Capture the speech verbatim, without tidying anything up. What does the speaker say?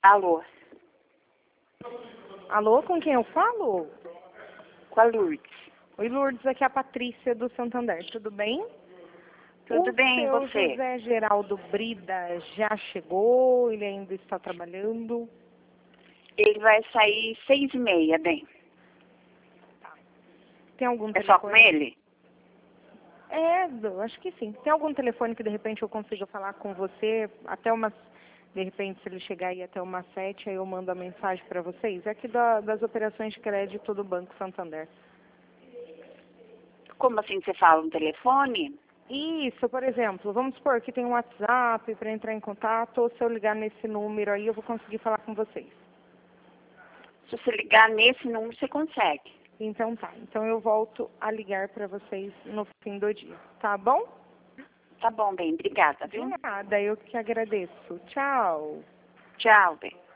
Alô? Alô, com quem eu falo? Com a Lourdes. Oi, Lourdes, aqui é a Patrícia do Santander, tudo bem? Tudo o bem, e seu você? José Geraldo Brida já chegou? Ele ainda está trabalhando? Ele vai sair seis e meia, bem. Tem algum É só com telefone? ele? É, eu acho que sim. Tem algum telefone que de repente eu consiga falar com você até umas... De repente, se ele chegar aí até umas sete, aí eu mando a mensagem para vocês. É aqui da, das operações de crédito do Banco Santander. Como assim você fala no telefone? Isso, por exemplo, vamos supor que tem um WhatsApp para entrar em contato, ou se eu ligar nesse número aí, eu vou conseguir falar com vocês. Se você ligar nesse número, você consegue. Então tá, então eu volto a ligar para vocês no fim do dia, tá bom? Tá bom, bem. Obrigada, De viu? nada, eu que agradeço. Tchau. Tchau, bem.